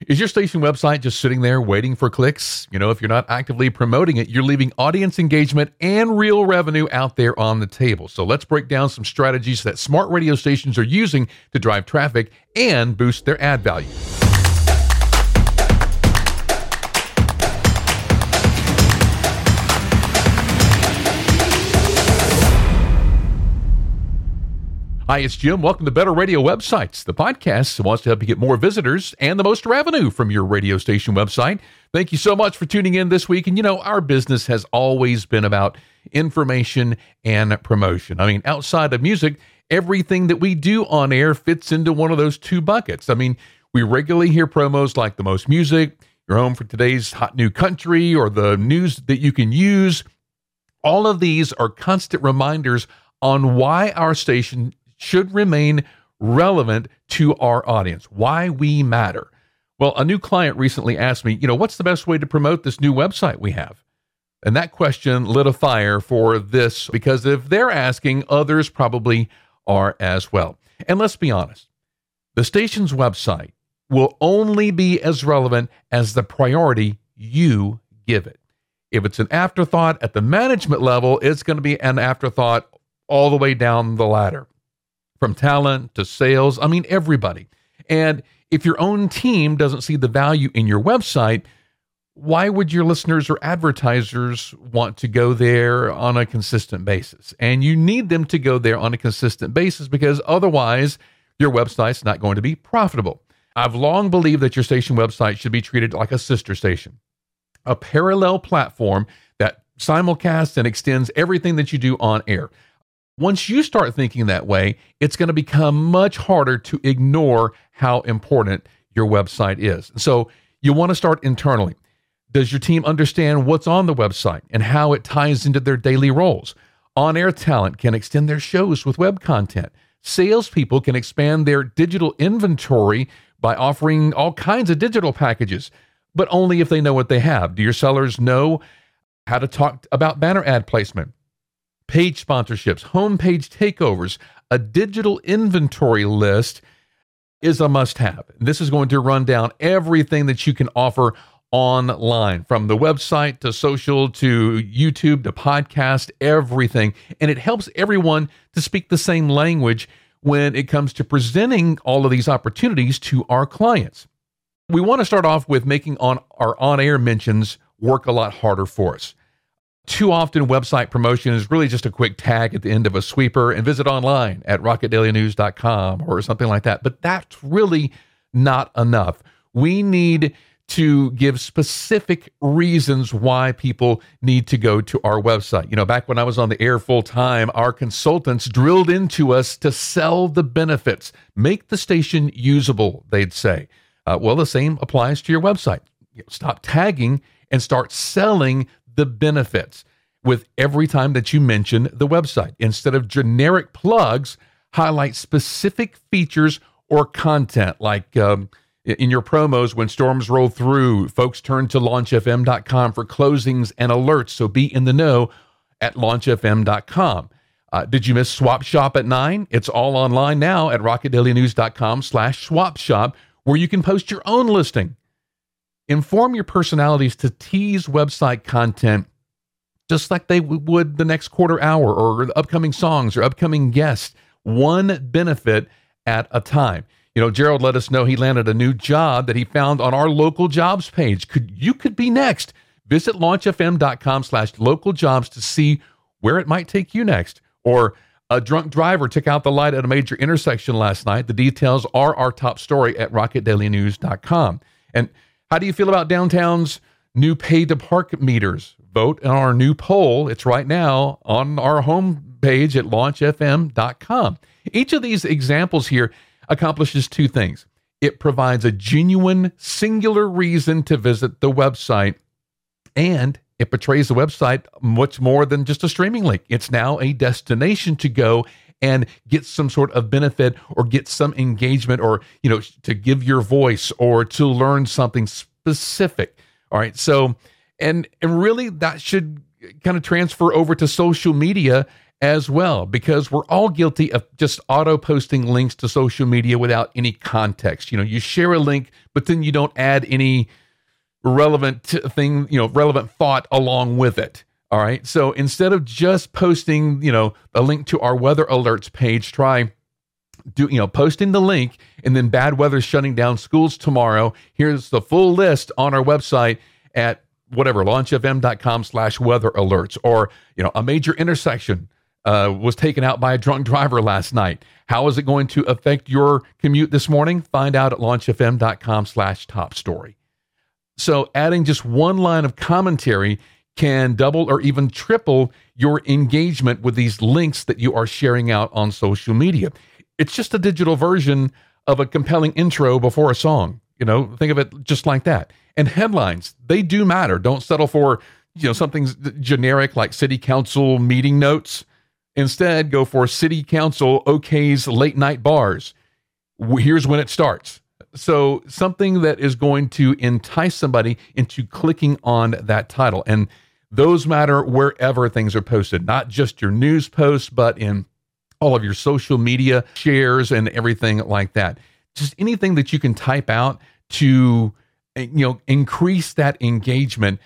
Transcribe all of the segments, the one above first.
Is your station website just sitting there waiting for clicks? If you're not actively promoting it, you're leaving audience engagement and real revenue out there on the table. So let's break down some strategies that smart radio stations are using to drive traffic and boost their ad value. Hi, it's Jim. Welcome to Better Radio Websites, the podcast that wants to help you get more visitors and the most revenue from your radio station website. Thank you so much for tuning in this week. And our business has always been about information and promotion. Outside of music, everything that we do on air fits into one of those two buckets. We regularly hear promos like the most music, your home for today's hot new country, or the news that you can use. All of these are constant reminders on why our station should remain relevant to our audience, why we matter. Well, a new client recently asked me, what's the best way to promote this new website we have? And that question lit a fire for this, because if they're asking, others probably are as well. And let's be honest, the station's website will only be as relevant as the priority you give it. If it's an afterthought at the management level, it's going to be an afterthought all the way down the ladder. From talent to sales, everybody. And if your own team doesn't see the value in your website, why would your listeners or advertisers want to go there on a consistent basis? And you need them to go there on a consistent basis, because otherwise your website's not going to be profitable. I've long believed that your station website should be treated like a sister station, a parallel platform that simulcasts and extends everything that you do on air. Once you start thinking that way, it's going to become much harder to ignore how important your website is. So you want to start internally. Does your team understand what's on the website and how it ties into their daily roles? On-air talent can extend their shows with web content. Salespeople can expand their digital inventory by offering all kinds of digital packages, but only if they know what they have. Do your sellers know how to talk about banner ad placement, page sponsorships, homepage takeovers? A digital inventory list is a must-have. This is going to run down everything that you can offer online, from the website to social to YouTube to podcast, everything. And it helps everyone to speak the same language when it comes to presenting all of these opportunities to our clients. We want to start off with making our on-air mentions work a lot harder for us. Too often, website promotion is really just a quick tag at the end of a sweeper and visit online at rocketdailynews.com or something like that. But that's really not enough. We need to give specific reasons why people need to go to our website. Back when I was on the air full time, our consultants drilled into us to sell the benefits, make the station usable, they'd say. Well, the same applies to your website. Stop tagging and start selling the benefits with every time that you mention the website. Instead of generic plugs, highlight specific features or content, like in your promos when storms roll through. Folks turn to launchfm.com for closings and alerts, so be in the know at launchfm.com. Did you miss Swap Shop at 9? It's all online now at rocketdailynews.com/swapshop, where you can post your own listing. Inform your personalities to tease website content just like they would the next quarter hour or the upcoming songs or upcoming guests, one benefit at a time. Gerald let us know he landed a new job that he found on our local jobs page. You could be next. Visit launchfm.com/local jobs to see where it might take you next. Or a drunk driver took out the light at a major intersection last night. The details are our top story at rocketdailynews.com. And how do you feel about downtown's new pay-to-park meters? Vote on our new poll. It's right now on our homepage at launchfm.com. Each of these examples here accomplishes two things. It provides a genuine, singular reason to visit the website, and it portrays the website much more than just a streaming link. It's now a destination to go and get some sort of benefit or get some engagement, or, to give your voice or to learn something specific. All right. So, and really that should kind of transfer over to social media as well, because we're all guilty of just auto posting links to social media without any context. You share a link, but then you don't add any relevant relevant thought along with it. All right. So instead of just posting, a link to our weather alerts page, try posting the link and then bad weather shutting down schools tomorrow. Here's the full list on our website at whatever, launchfm.com/weather alerts, or, a major intersection was taken out by a drunk driver last night. How is it going to affect your commute this morning? Find out at launchfm.com/top story. So adding just one line of commentary can double or even triple your engagement with these links that you are sharing out on social media. It's just a digital version of a compelling intro before a song. Think of it just like that. And headlines, they do matter. Don't settle for, something generic like city council meeting notes. Instead, go for city council okays late night bars. Here's when it starts. So something that is going to entice somebody into clicking on that title. And those matter wherever things are posted, not just your news posts, but in all of your social media shares and everything like that. Just anything that you can type out to, increase that engagement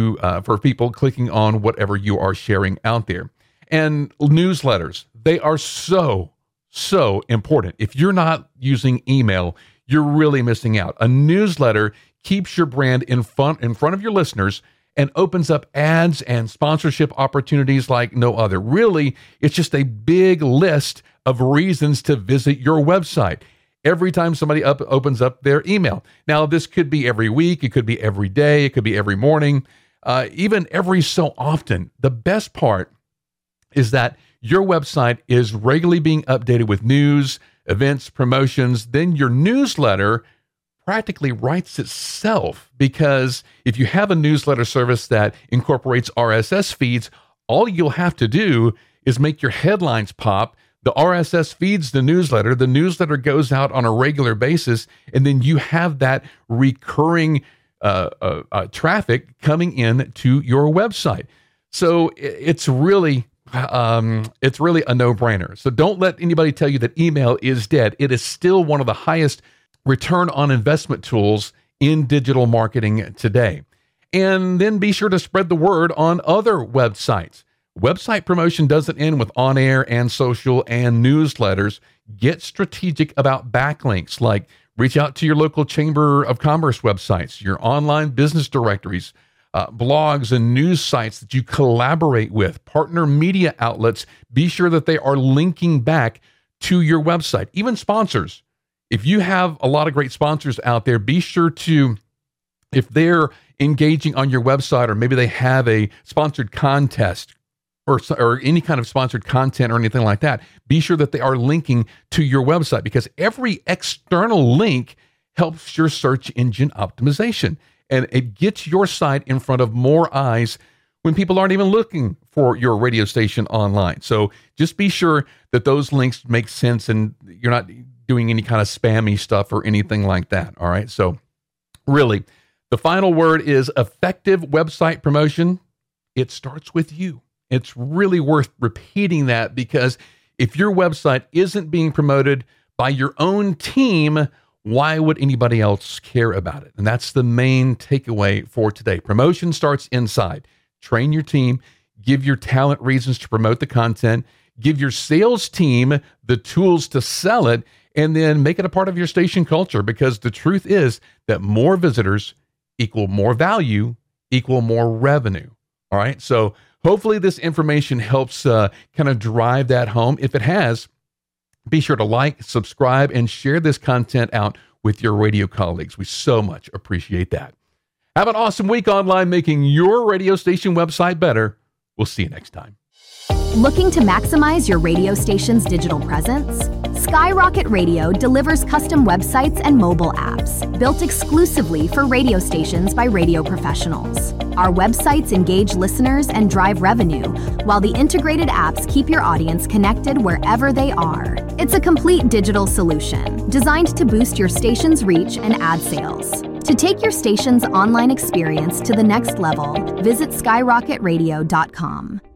for people clicking on whatever you are sharing out there. And newsletters, they are so important. If you're not using email, you're really missing out. A newsletter keeps your brand in front of your listeners and opens up ads and sponsorship opportunities like no other. Really, it's just a big list of reasons to visit your website every time somebody opens up their email. Now, this could be every week, it could be every day, it could be every morning, even every so often. The best part is that your website is regularly being updated with news, events, promotions. Then your newsletter practically writes itself, because if you have a newsletter service that incorporates RSS feeds, all you'll have to do is make your headlines pop. The RSS feeds the newsletter goes out on a regular basis, and then you have that recurring traffic coming in to your website. So it's really a no-brainer. So don't let anybody tell you that email is dead. It is still one of the highest return on investment tools in digital marketing today. And then be sure to spread the word on other websites. Website promotion doesn't end with on-air and social and newsletters. Get strategic about backlinks, like reach out to your local Chamber of Commerce websites, your online business directories, blogs and news sites that you collaborate with, partner media outlets. Be sure that they are linking back to your website, even sponsors. If you have a lot of great sponsors out there, be sure to, if they're engaging on your website, or maybe they have a sponsored contest or any kind of sponsored content or anything like that, be sure that they are linking to your website, because every external link helps your search engine optimization, and it gets your site in front of more eyes when people aren't even looking for your radio station online. So just be sure that those links make sense and you're not doing any kind of spammy stuff or anything like that. All right. So really, the final word is effective website promotion. It starts with you. It's really worth repeating that, because if your website isn't being promoted by your own team, why would anybody else care about it? And that's the main takeaway for today. Promotion starts inside. Train your team, give your talent reasons to promote the content, give your sales team the tools to sell it, and then make it a part of your station culture, because the truth is that more visitors equal more value, equal more revenue. All right. So hopefully this information helps kind of drive that home. If it has, be sure to like, subscribe, and share this content out with your radio colleagues. We so much appreciate that. Have an awesome week online, making your radio station website better. We'll see you next time. Looking to maximize your radio station's digital presence? Skyrocket Radio delivers custom websites and mobile apps built exclusively for radio stations by radio professionals. Our websites engage listeners and drive revenue, while the integrated apps keep your audience connected wherever they are. It's a complete digital solution designed to boost your station's reach and ad sales. To take your station's online experience to the next level, visit skyrocketradio.com.